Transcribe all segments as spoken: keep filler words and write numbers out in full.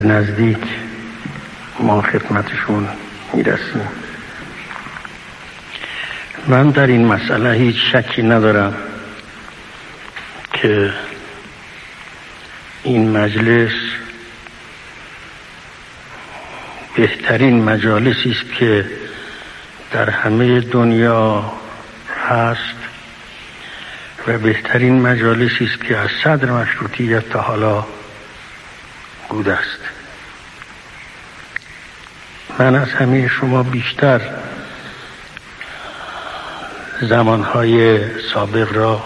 نزدیک ما خدمتشون میرسیم. من در این مسئله هیچ شکی ندارم که این مجلس بهترین مجالسی است که در همه دنیا هست و بهترین مجالسی است که از صدر مشروطیت تا حالا بوده است. من از همه شما بیشتر زمانهای سابق را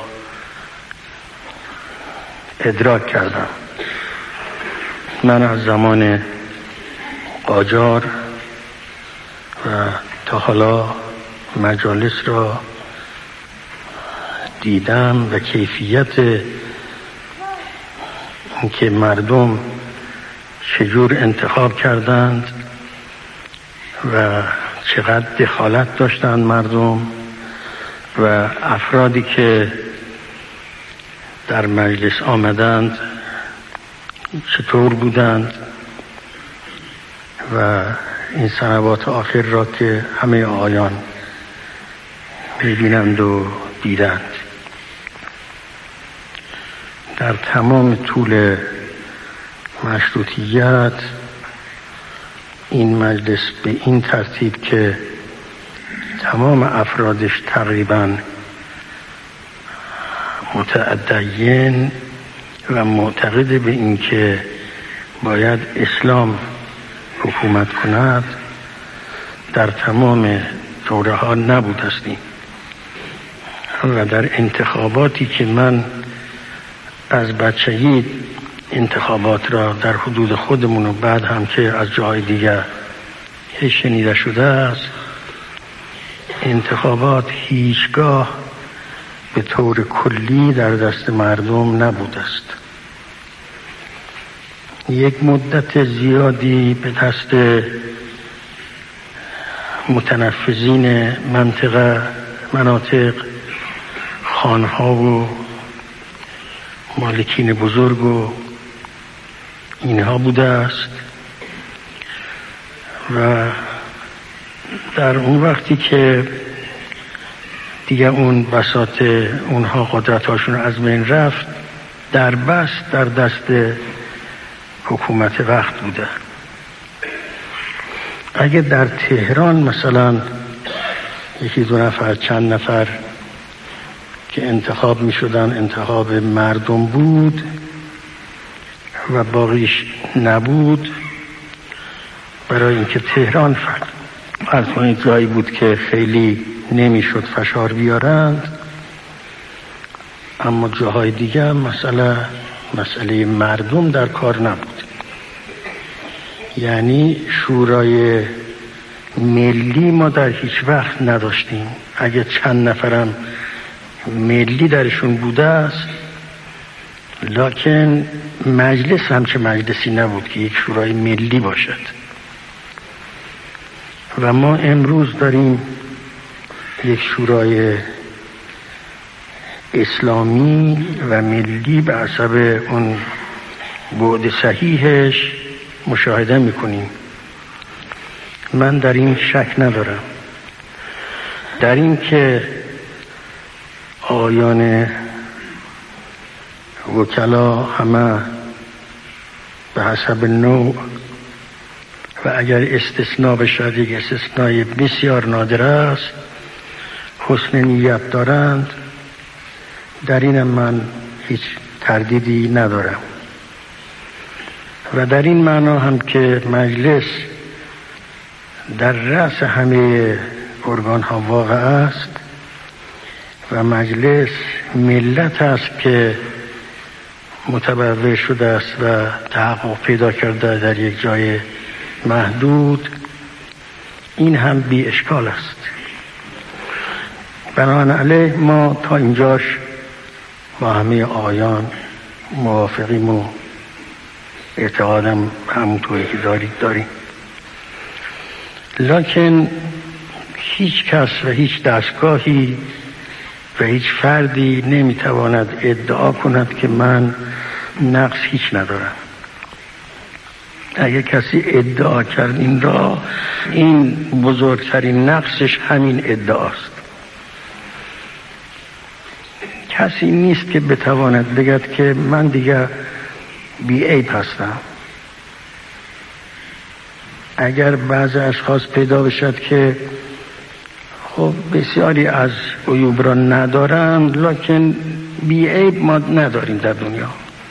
ادراک کردم. من از زمان قاجار و تا حالا مجالس را دیدم و کیفیت اینکه مردم چجور انتخاب کردند و چقدر دخالت داشتند مردم و افرادی که در مجلس آمدند چطور بودند و این سنوات آخر را که همه آیان می‌بینند و دیدند. در تمام طول مشروطیت این مجلس به این ترتیب که تمام افرادش تقریبا متدین و معتقد به این که باید اسلام حکومت کند در تمام دوره ها نبود هستیم و در انتخاباتی که من از بچگی انتخابات را در حدود خودمون و بعد هم که از جای دیگر شنیده شده است، انتخابات هیچگاه به طور کلی در دست مردم نبوده است. یک مدت زیادی به دست متنفذین منطقه مناطق خانها و مالکین بزرگ و اینها بوده است و در اون وقتی که دیگه اون بساط اونها قدرتاشون از بین رفت، در بست در دست حکومت وقت بوده. اگه در تهران مثلا یکی دو نفر چند نفر که انتخاب می شدن انتخاب مردم بود و باقیش نبود، برای اینکه تهران فرض کنید جایی بود که خیلی نمیشد فشار بیارند، اما جاهای دیگه مسئله مسئله مردم در کار نبود. یعنی شورای ملی ما در هیچ وقت نداشتیم. اگه چند نفرم ملی درشون بوده است، لکن مجلس همچه مجلسی نبود که یک شورای ملی باشد. و ما امروز داریم یک شورای اسلامی و ملی به حسب اون بعد صحیحش مشاهده میکنیم. من در این شک ندارم، در این که آیان وکلا همه به حسب نوع و اگر استثناء بشد یک استثناء بسیار نادر است حسن نیت دارند. در این من هیچ تردیدی ندارم و در این معنا هم که مجلس در رأس همه ارگان ها واقع است و مجلس ملت است که متبوع شده است و تحقق پیدا کرده در یک جای محدود، این هم بی اشکال است. بنابراین ما تا اینجاش با همه آیان موافقیم و اعتقادم همونطوری که دارید داریم. لکن هیچ کس و هیچ دستگاهی و هیچ فردی نمیتواند ادعا کند که من نقص هیچ ندارم. اگه کسی ادعا کرد این را، این بزرگترین نقصش همین ادعاست. کسی نیست که بتواند بگد که من دیگر بی عیب هستم. اگر بعض اشخاص پیدا بشد که خب بسیاری از عیوب را ندارند لکن بی عیب ما نداریم در دنیا،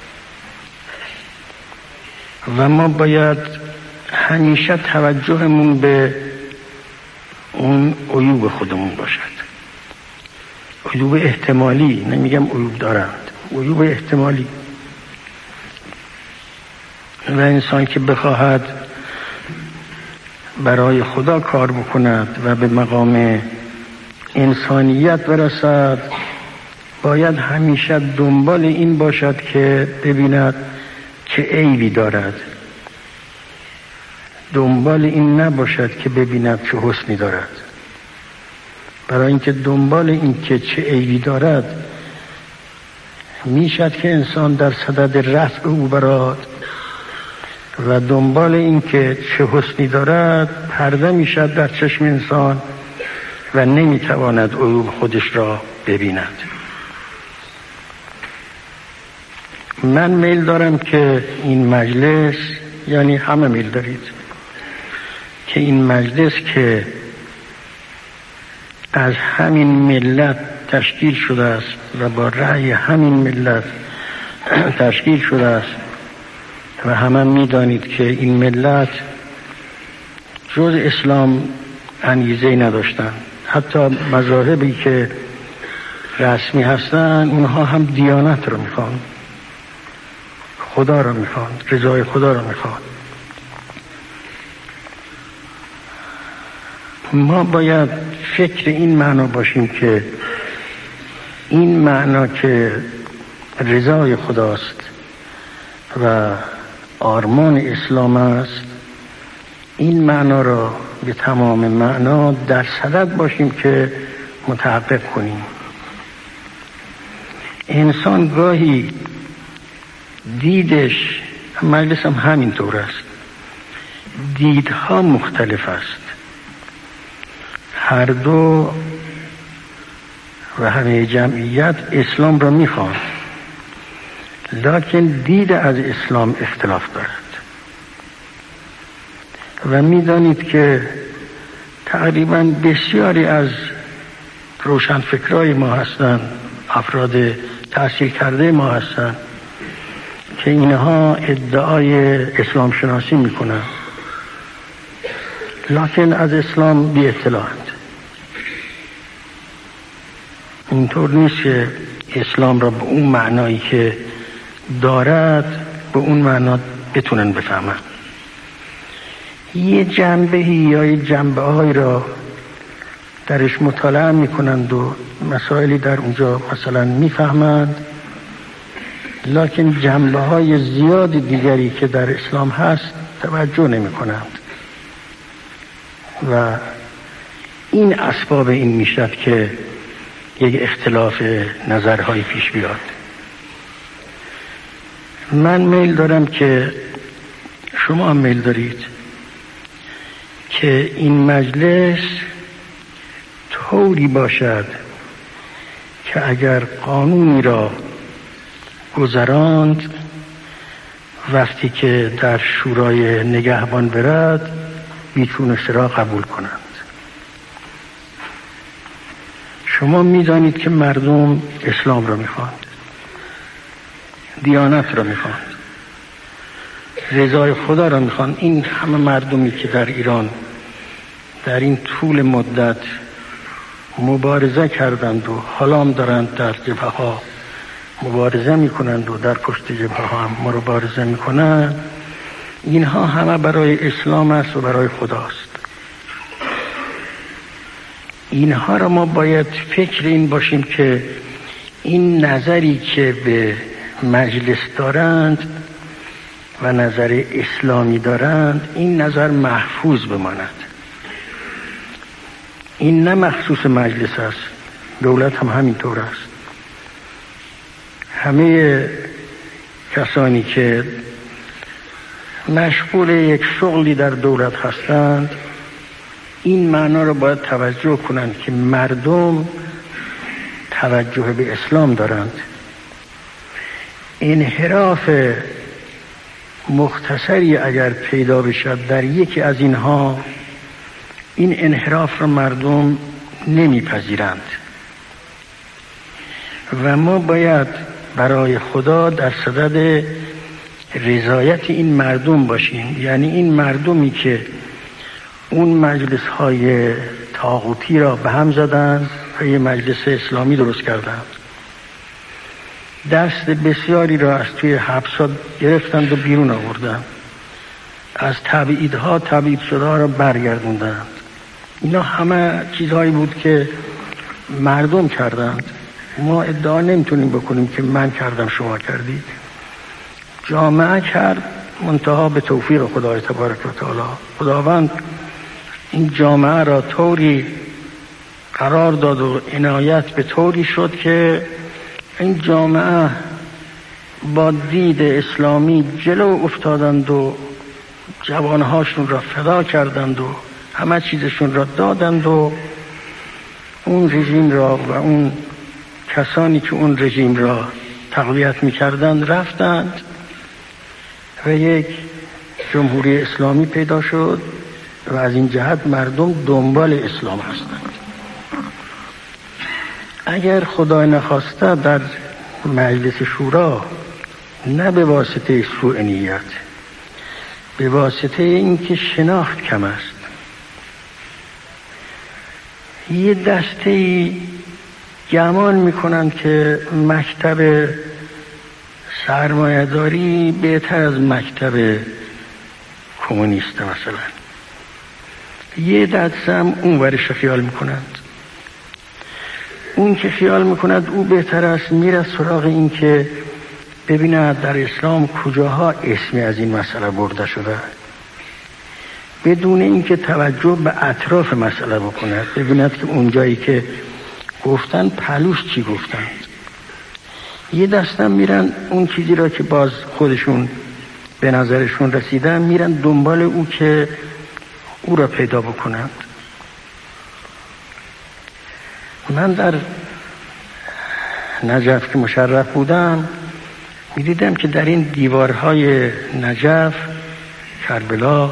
و ما باید همیشه توجهمون به اون عیوب خودمون باشد. عیوب احتمالی، نمیگم عیوب دارند، عیوب احتمالی. و انسان که بخواهد برای خدا کار بکند و به مقام انسانیت برسد، باید همیشه دنبال این باشد که ببیند چه عیبی دارد، دنبال این نباشد که ببیند چه حسنی دارد. برای اینکه دنبال این که چه عیبی دارد میشد که انسان در صدد رفع او براد، و دنبال این که چه حسنی دارد پرده میشد در چشم انسان و نمیتواند عیوب خودش را ببیند. من میل دارم که این مجلس، یعنی همه میل دارید که این مجلس که از همین ملت تشکیل شده است و با رأی همین ملت تشکیل شده است، و همه میدانید که این ملت جز اسلام انگیزه‌ای نداشتن. حتی مذاهبی که رسمی هستن اونها هم دیانت رو میخوان، خدا رو میخوان، رضای خدا رو میخوان. ما باید فکر این معنا باشیم که این معنا که رضای خداست و آرمان اسلام است، این معنا را به تمام معنا در صدد باشیم که متحقق کنیم. انسان گاهی دیدش، مجلس هم همینطور است، دیدها مختلف است. هر دو و همه جمعیت اسلام را میخوان، لکن دید از اسلام اختلاف دارد. و میدانید که تقریبا بسیاری از روشنفکرای ما هستند، افراد تحصیل کرده ما هستند که اینها ادعای اسلام شناسی میکنند لکن از اسلام بی اطلاعند. اینطور نیست که اسلام را به اون معنایی که دارد به اون معنا بتونن بفهمن. یه جنبهی یا یه جنبه های را درش مطالعه میکنند و مسائلی در اونجا مثلا میفهمند، لکن جنبه های زیاد دیگری که در اسلام هست توجه نمی کنند. و این اسباب این میشد که یک اختلاف نظرهای پیش بیاد. من میل دارم که شما هم میل دارید که این مجلس طوری باشد که اگر قانونی را گذراند، وقتی که در شورای نگهبان برد میتونست را قبول کنند. شما میدانید که مردم اسلام را میخواند، دیانت را میخواند، رضای خدا را میخواند. این همه مردمی که در ایران در این طول مدت مبارزه کردند و حالا هم دارند در جبهه ها مبارزه میکنند و در پشت جبهه ها هم مبارزه میکنند، اینها همه برای اسلام است و برای خداست. اینها را ما باید فکر این باشیم که این نظری که به مجلس دارند و نظر اسلامی دارند، این نظر محفوظ بماند. این نه مخصوص مجلس است، دولت هم همینطور است. همه کسانی که مشغول یک شغلی در دولت هستند، این معنا رو باید توجه کنند که مردم توجه به اسلام دارند. انحراف مختصری اگر پیدا بشد در یکی از اینها، این انحراف را مردم نمیپذیرند و ما باید برای خدا در صدد رضایت این مردم باشیم. یعنی این مردمی که اون مجلس های طاغوتی را به هم زدند و یه مجلس اسلامی درست کردند، دست بسیاری را از توی حبسات گرفتند و بیرون آوردند، از تبعیدها تبعید شده ها را برگردوندند. اینا همه چیزهایی بود که مردم کردند. ما ادعا نمیتونیم بکنیم که من کردم شما کردید. جامعه کرد، منتها به توفیق خدای تبارک و تعالی. خداوند این جامعه را طوری قرار داد و عنایت به طوری شد که این جامعه با دید اسلامی جلو افتادند و جوانهاشون را فدا کردند و همه چیزشون را دادند و اون رژیم را و اون کسانی که اون رژیم را تقویت می‌کردند رفتند و یک جمهوری اسلامی پیدا شد و از این جهت مردم دنبال اسلام هستند. اگر خدای نخواسته در مجلس شورا، نه به واسطه سوء نیت، به واسطه اینکه شناخت کم است، یه دسته‌ای گمان میکنند که مکتب سرمایه‌داری بهتر از مکتب کمونیست مثلا، یه دسته هم اون ورش خیال میکنند. اون که خیال میکند او بهتر است، میره سراغ این که ببیند در اسلام کجاها اسمی از این مسئله برده شده، بدون اینکه توجه به اطراف مسئله بکند، ببیند که اونجایی که گفتن پلوش چی گفتند. یه دستم میرن اون چیزی را که باز خودشون به نظرشون رسیدن، میرن دنبال او که او را پیدا بکنند. من در نجف که مشرف بودم میدیدم که در این دیوارهای نجف، کربلا،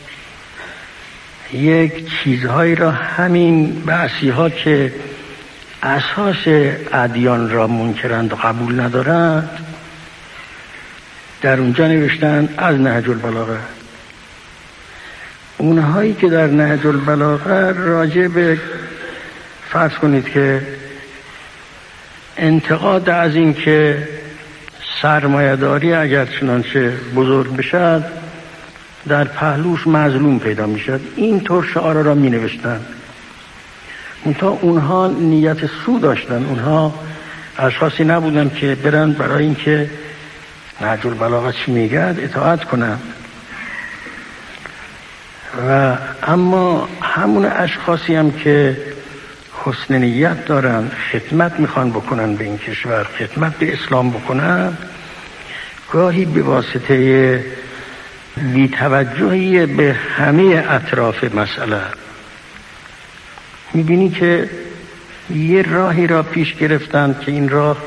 یک چیزهایی را همین بعثی ها که اساس ادیان را منکرند و قبول ندارند، در اونجا نوشتند از نهج البلاغه. اونهایی که در نهج البلاغه راجع به، فرض کنید که انتقاد از این که سرمایه‌داری اگر چنانچه بزرگ بشد در پهلوش مظلوم پیدا میشد، این طور شعارا را می نوشتن. منتها اونها نیت سو داشتن، اونها اشخاصی نبودن که برن برای اینکه نهج البلاغه چی میگه اطاعت کنن. و اما همون اشخاصی هم که حسن نیت دارن، خدمت میخوان بکنن به این کشور، خدمت به اسلام بکنن، گاهی به واسطه بی‌توجهی به همه اطراف مسئله میبینی که یه راهی را پیش گرفتن که این راه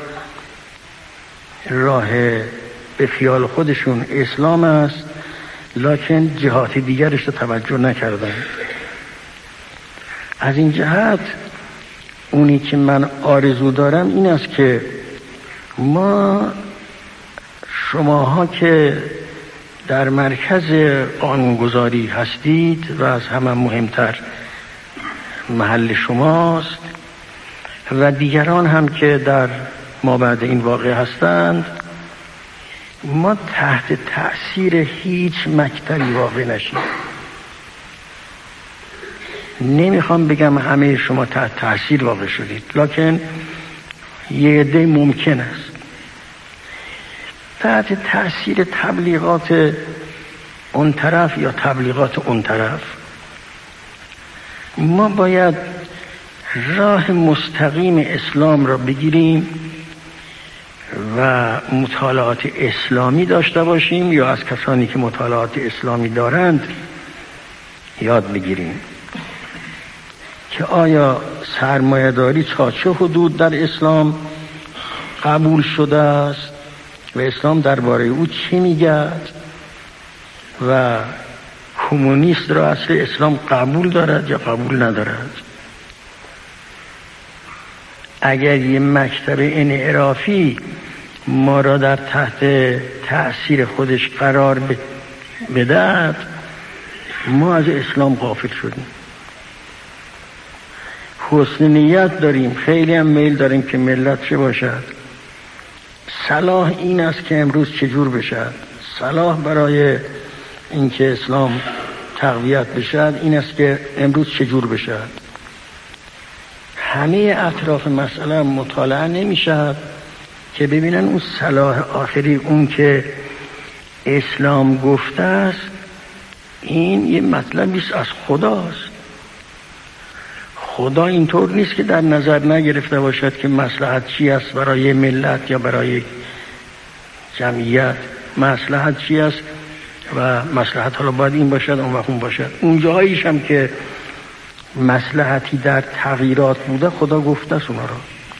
راه به خیال خودشون اسلام است، لکن جهات دیگرش رو توجه نکردن. از این جهت اونی که من آرزو دارم این است که ما، شماها که در مرکز قانونگذاری هستید و از همه مهمتر محل شماست و دیگران هم که در مابعد این واقع هستند، ما تحت تأثیر هیچ مکتبی واقع نشیم. نمیخوام بگم همه شما تحت تأثیر واقع شدید، لکن یه عده ممکن است تحت تأثیر تبلیغات اون طرف یا تبلیغات اون طرف. ما باید راه مستقیم اسلام را بگیریم و مطالعات اسلامی داشته باشیم یا از کسانی که مطالعات اسلامی دارند یاد بگیریم که آیا سرمایه‌داری تا چه حدود در اسلام قبول شده است و اسلام درباره او چی میگه و کمونیست را اصل اسلام قبول دارد یا قبول ندارد. اگر یه مکتب انحرافی ما را در تحت تأثیر خودش قرار بدهد ما از اسلام غافل شدیم. حسن نیت داریم، خیلی هم میل داریم که ملت چه باشد. صلاح این است که امروز چجور بشد، صلاح برای اینکه اسلام تقویت بشد این است که امروز چجور بشد. همه اطراف مسئله مطالعه نمیشد که ببینن اون صلاح آخری، اون که اسلام گفته است، این یه مطلبی است از خداست. خدا اینطور نیست که در نظر نگرفته باشد که مصلحت چی است برای ملت یا برای جمعیت، مصلحت چی است و مصلحت حالا باید این باشد اون وقت اون باشد. اون جاهایش هم که مصلحتی در تغییرات بوده خدا گفته است اونا را.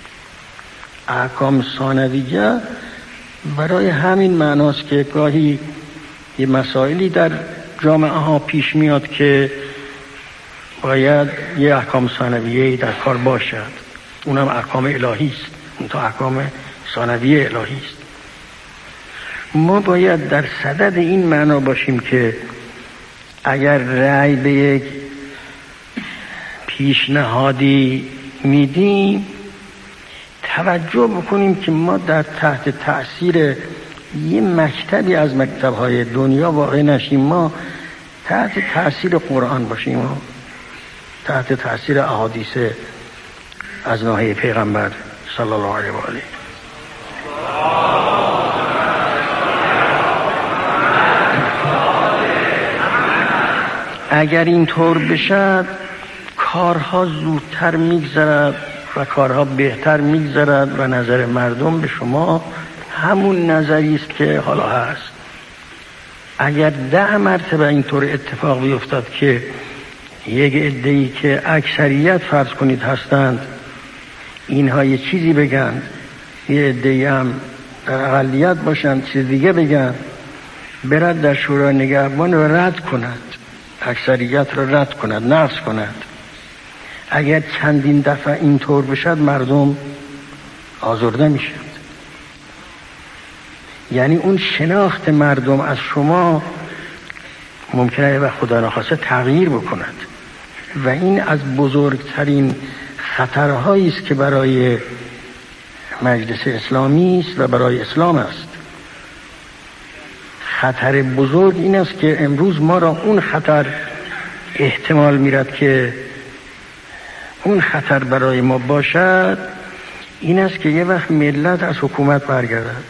احکام ثانویه برای همین معناست که گاهی یه مسائلی در جامعه ها پیش میاد که باید یه احکام ثانویه در کار باشد، اونم احکام الهی است، اون تا احکام ثانویه الهی است. ما باید در صدد این معنا باشیم که اگر رأی به یک پیشنهادی میدیم توجه بکنیم که ما در تحت تأثیر یه مکتبی از مکتب‌های دنیا واقع نشیم، ما تحت تأثیر قرآن باشیم و تحت تأثیر احادیث از ناحیه پیغمبر صلی الله علیه و آله. اگر اینطور بشد کارها زودتر میگذرد و کارها بهتر میگذرد و نظر مردم به شما همون نظری است که حالا هست. اگر ده مرتبه اینطور اتفاق بیفتد که یک عده‌ای که اکثریت فرض کنید هستند اینها یه چیزی بگن، یه عده‌ای هم در اقلیت باشند چیز دیگه بگن، برد در شورای نگهبان و رد کند، اکثریت را رد کند، نقض کند. اگر چندین دفعه اینطور بشد مردم آزرده میشد. یعنی اون شناخت مردم از شما ممکنه و خدا نخواسته تغییر بکند و این از بزرگترین خطرهایی است که برای مجلس اسلامی است و برای اسلام است. خطر بزرگ این است که امروز ما را اون خطر احتمال میرد که اون خطر برای ما باشد، این است که یه وقت ملت از حکومت برگردد.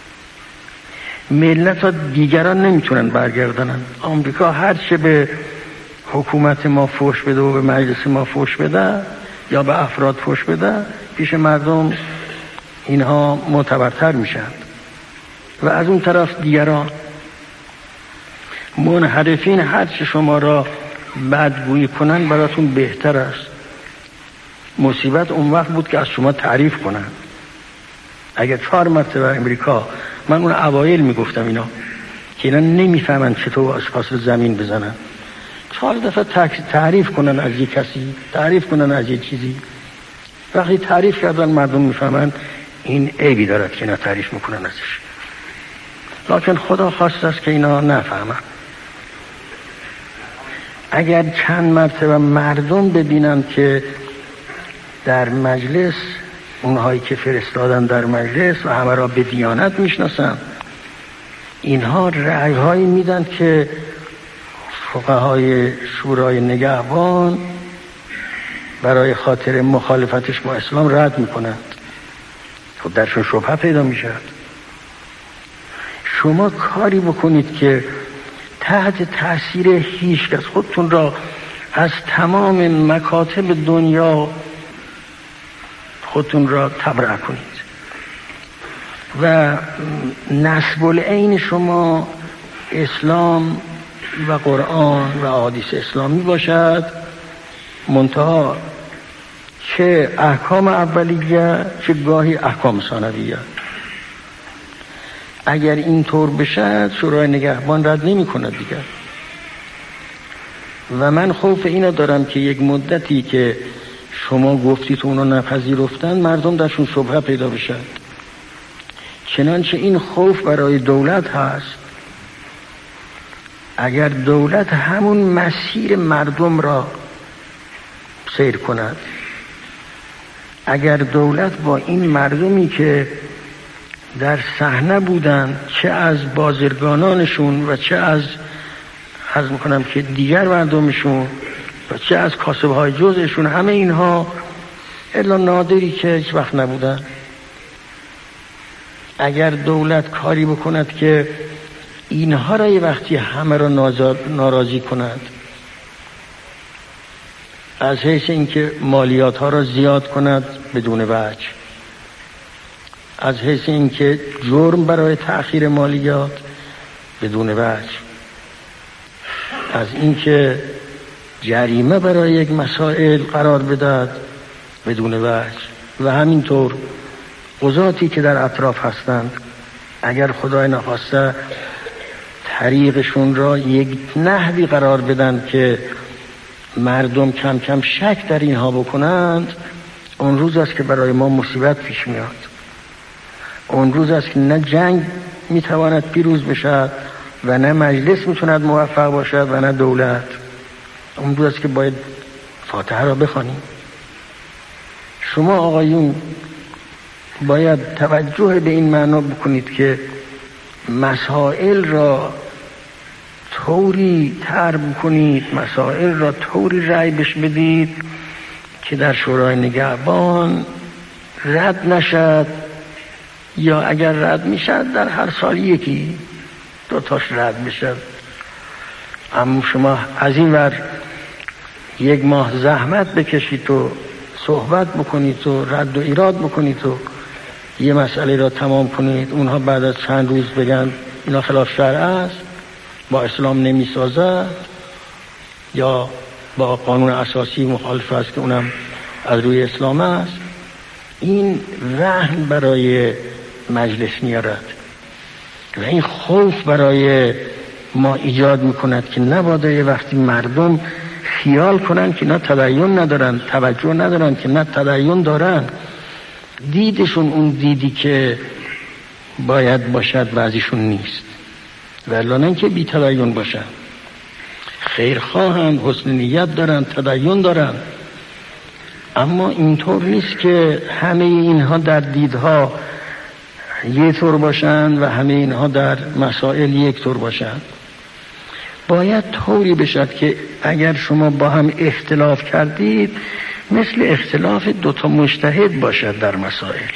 ملت ها دیگران نمیتونن برگردنن. آمریکا هر چه به حکومت ما فوش بده و به مجلس ما فوش بده یا به افراد فوش بده، پیش مردم اینها معتبرتر میشن و از اون طرف دیگران منحرفین هر چه شما را بدگویی کنن براتون بهتر است. مصیبت اون وقت بود که از شما تعریف کنن. اگر چهار مرتبه امریکا، من اون اوایل میگفتم اینا که اینا نمیفهمن چطور از پاس زمین بزنن، چهار دفعه تعریف کنن از یک کسی، تعریف کنن از یک چیزی، وقتی تعریف کردن مردم میفهمن این عیبی دارد که اینا تعریف میکنن ازش. لکن خدا خواسته است که اینا نفهمن. اگر چند مرتبه مردم ببینن که در مجلس اونهایی که فرستادن در مجلس و همه را به دیانت میشناسن، اینها رأی‌هایی میدن که فقهای شورای نگهبان برای خاطر مخالفتش با اسلام رد میکنند. خب درشون شبهه پیدا میشد. شما کاری بکنید که تحت تأثیر هیچ کس خودتون را از تمام مکاتب دنیا خودتون را تبرئه کنید. و نسب العین شما اسلام و قرآن و احادیث اسلامی باشد، منتها چه احکام اولیه چه گاهی احکام ثانویه. اگر این طور بشد شورای نگهبان رد نمی کند دیگر. و من خوف اینو دارم که یک مدتی که شما گفتید اونا نپذیرفتن، مردم درشون شبهه پیدا بشه. چنانچه این خوف برای دولت هست. اگر دولت همون مسیر مردم را سیر کند، اگر دولت با این مردمی که در صحنه بودن، چه از بازرگانانشون و چه از عرض میکنم که دیگر مردمشون و چه از کاسبهای جزشون، همه اینها الا نادری که هیچ وقت نبودن، اگر دولت کاری بکند که اینها را یه وقتی همه را ناراضی کند، از حیث اینکه مالیات ها را زیاد کند بدون وجه، از حیث اینکه جرم برای تأخیر مالیات بدون وجه، از اینکه جریمه برای یک مسائل قرار بدهد بدون وجه، و همینطور قضاتی که در اطراف هستند اگر خدای نخواسته طریقشون را یک نحوی قرار بدن که مردم کم کم شک در اینها بکنند، اون روز است که برای ما مصیبت پیش میاد. اون روز است که نه جنگ میتواند پیروز بشد و نه مجلس میتواند موفق باشد و نه دولت. اون روز است که باید فاتحه را بخوانیم. شما آقایون باید توجه به این معنا بکنید که مسائل را طوری طرح کنید، مسائل را طوری رأی بش بدید که در شورای نگهبان رد نشد، یا اگر رد میشد در هر سال یکی دو تاش رد بشد. اما شما از این ور یک ماه زحمت بکشید و صحبت بکنید و رد و ایراد بکنید و یه مسئله را تمام کنید، اونها بعد از چند روز بگن اینا خلاف شرع است، با اسلام نمی سازد، یا با قانون اساسی مخالف است که اونم از روی اسلام است. این وهن برای مجلس میارد و این خوف برای ما ایجاد میکند که نباید یه وقتی مردم خیال کنن که نه تدین ندارن، توجه ندارن، که نه تدین دارن، دیدشون اون دیدی که باید باشد بعضیشون نیست، ولی نه که بی تدین باشن، خیرخواهن، حسن نیت دارن، تدین دارن، اما اینطور نیست که همه اینها در دیدها یک طور باشن و همه اینها در مسائل یک طور باشن. باید طوری بشد که اگر شما با هم اختلاف کردید مثل اختلاف دوتا مجتهد باشد در مسائل،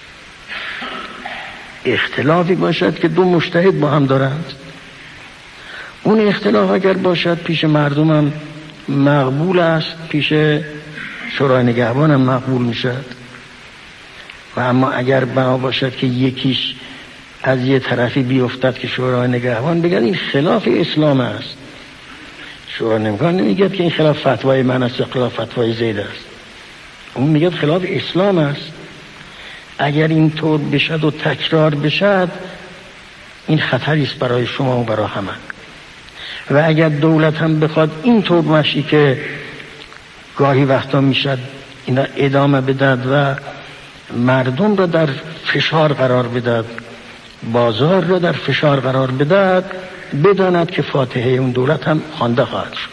اختلافی باشد که دو مجتهد با هم دارند. اون اختلاف اگر باشد پیش مردم هم مقبول است، پیش شورای نگهبان هم مقبول میشد. و اما اگر بنا باشد که یکیش از یه طرفی بیفتد که شورای نگهبان بگن این خلاف اسلام است، شورای نگهبان نمیگه که این خلاف فتوای من است یا خلاف فتوای زید است، اون میگه خلاف اسلام است. اگر این طور بشد و تکرار بشد این خطری است برای شما و برای همه. و اگر دولت هم بخواد این طور مشی که گاهی وقتا میشد اینا ادامه بدد و مردم را در فشار قرار بدد، بازار را در فشار قرار بدد، بداند که فاتحه اون دولت هم خوانده خواهد شد.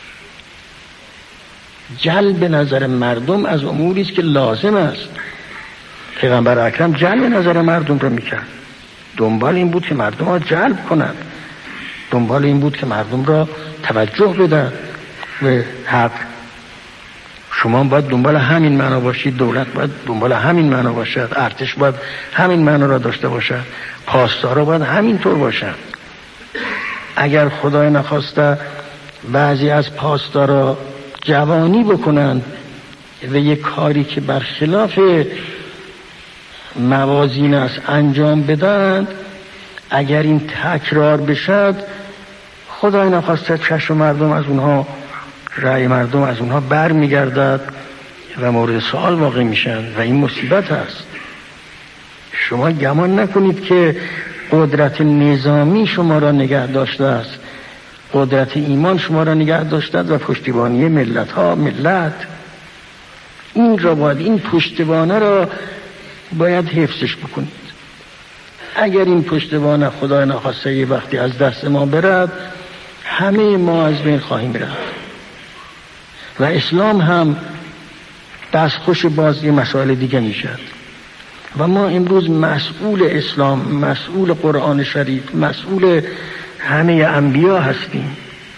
جلب نظر مردم از اموری است که لازم است. پیغمبر اکرم جلب نظر مردم را میکرد، دنبال این بود که مردم را جلب کند، دنبال این بود که مردم را توجه بدن به حق. شما باید دنبال همین معنا باشید، دولت باید دنبال همین معنا باشد، ارتش باید همین معنا را داشته باشد، پاسدارا باید همین طور باشد. اگر خدای نخواسته بعضی از پاسدارا جوانی بکنند و یک کاری که برخلاف موازین است انجام بدن، اگر این تکرار بشد خدای نخواسته چشم مردم از اونها، رأی مردم از اونها بر میگردد و مورد سوال واقع میشن و این مصیبت است. شما گمان نکنید که قدرت نظامی شما را نگه داشته است، قدرت ایمان شما را نگه داشته و پشتیبانی ملت ها ملت این را باید، این پشتوانه را باید حفظش بکنید. اگر این پشتوانه خدای نخواسته یه وقتی از دست ما برد، همه ما از بین خواهیم رفت و اسلام هم دستخوش باز یه مسائل دیگه میشد. و ما امروز مسئول اسلام، مسئول قرآن شریف، مسئول همه انبیا هستیم.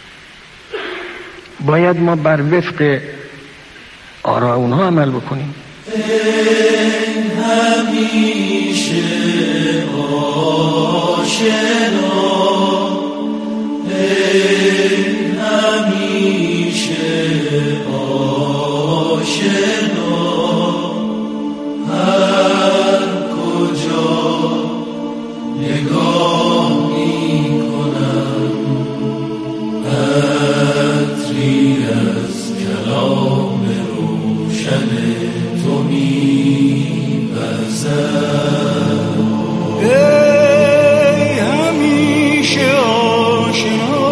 باید ما بر وفق آراء اونها عمل بکنیم. همیشه آشنا، همیشه آشنا، هر کجا نگاه می کنم عطری از کلام روشن تو می وزد. ای همیشه آشنا،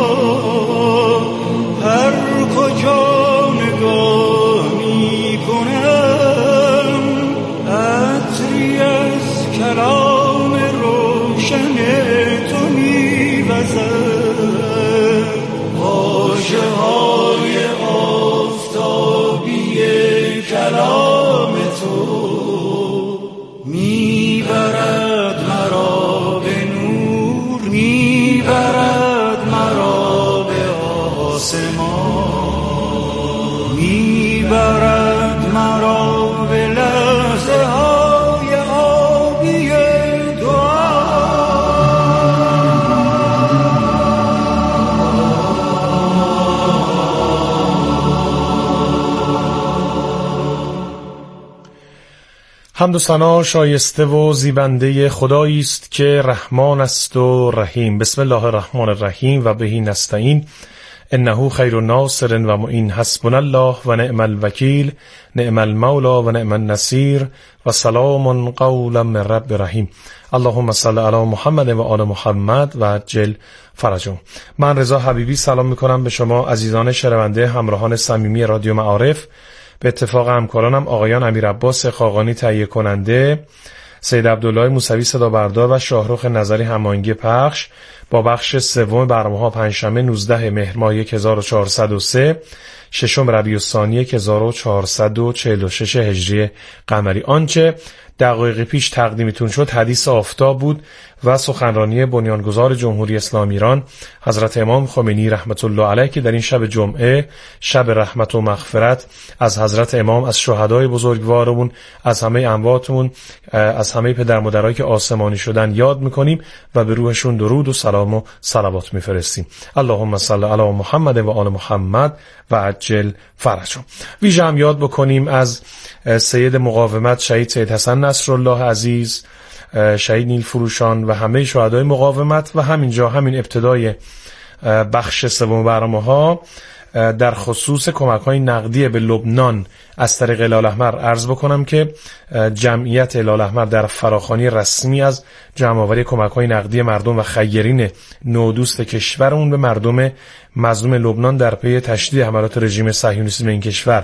هر کجا نگاه می کنم عطری از کلام روشن تو می وزد. واژه های آفتابی کلام تو میبرد مرا به نور، میبرد مرا به آسمان، میبرد مرا به لحظه های آبی دعا. حمد و ثنا شایسته و زیبنده خدایی است که رحمان است و رحیم. بسم الله الرحمن الرحیم و بهی نستعین انه خیر الناصر و معین. حسبنا الله و نعم الوکیل، نعم المولا و نعم النصیر و سلام قولا من رب رحیم. اللهم صل علی محمد و آل محمد و عجل فرجهم. من رضا حبیبی سلام میکنم به شما عزیزان شنونده، همراهان صمیمی رادیو معارف. به اتفاق همکارانم آقایان امیر عباس خاقانی تهیه کننده، سید عبدالله موسوی صدا بردار و شاهرخ نظری هماهنگی پخش با بخش سوم برنامه‌ها پنجشنبه نوزده مهر ماه هزار و چهارصد و سه، ششم ربیع الثانی هزار و چهارصد و چهل و شش هجری قمری. آنچه دقایق پیش تقدیمتون شد حدیث آفتاب بود و سخنرانی بنیانگذار جمهوری اسلامی ایران حضرت امام خمینی رحمت الله علیه که در این شب جمعه، شب رحمت و مغفرت، از حضرت امام، از شهدای بزرگوارمون، از همه امواتمون، از همه پدر مادرایی که آسمانی شدن یاد میکنیم و به روحشون درود و سلام و صلوات میفرستیم. اللهم صل علی محمد و آل محمد و عجل فرجهم. ویژه هم یاد بکنیم از سید مقاومت شهید سید حسن نصرالله عزیز، شهید نیل فروشان و همه شهدای مقاومت و همینجا همین ابتدای بخش سوم برنامه‌ها در خصوص کمک‌های نقدی به لبنان از طریق هلال احمر عرض بکنم که جمعیت هلال احمر در فراخوانی رسمی از جمع‌آوری کمک‌های نقدی مردم و خیرین نودوست کشورمون به مردم مظلوم لبنان در پی تشدید حملات رژیم صهیونیستی به این کشور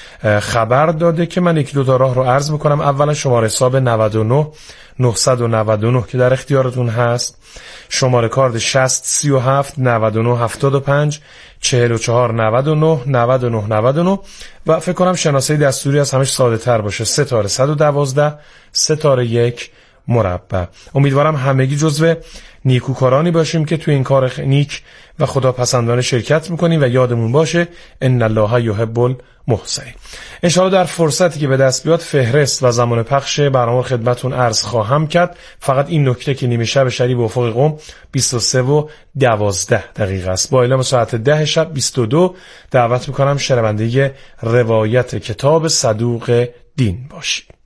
خبر داده که من یک دو تا راه رو عرض میکنم. اولا شماره حساب نود و نه نهصد و نود و نه که در اختیارتون هست، شماره کارت شصت سی و هفت نود و نه هفتاد و پنج چهل و چهار نود و نه نود و نه نود و نه و فکر کنم شناسه دستوری از همش ساده تر باشه، ستاره صد و دوازده ستاره یک مربع. امیدوارم همگی جزو نیکوکارانی باشیم که تو این کار نیک و خداپسندانه شرکت میکنیم و یادمون باشه ان الله یحب المحسنین. انشاءالله در فرصتی که به دست بیاد فهرست و زمان پخش برنامه خدمتون عرض خواهم کرد. فقط این نکته که نیمه شب شریف به افق قم بیست و سه و دوازده دقیقه است. با اعلام ساعت ده شب بیست و دو دعوت میکنم شنونده روایت کتاب صدوق دین باشید.